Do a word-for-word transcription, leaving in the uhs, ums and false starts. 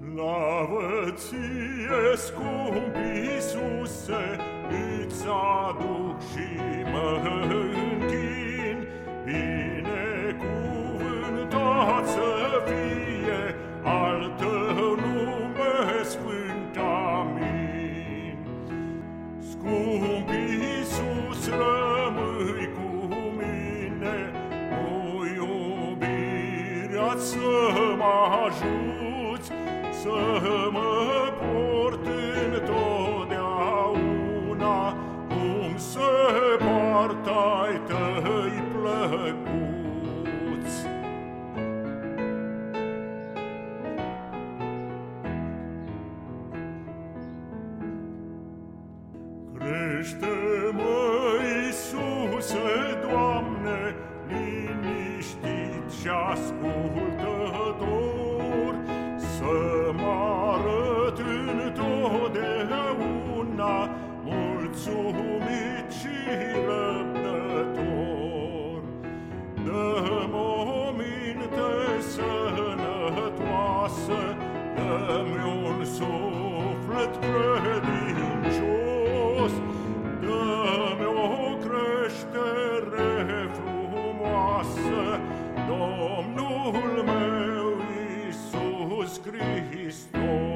Slavă ție, scump Iisuse, îți aduc și mă închin. Binecuvântat să fie al tău nume sfânt, amin. Scump Iisus, rămâi cu mine, cu iubirea-ți să mă ajuți, să mă port întotdeauna cum se poartă ai tăi plăcuți. Crește-mă, Iisuse, Doamne, liniștit și ascultător, să mă arăt întotdeauna mulțumit și răbdător. Dă-mi o minte sănătoasă, dă-mi un suflet credincios, dă-mi o creștere frumoasă, Domnul meu Iisus Hristos.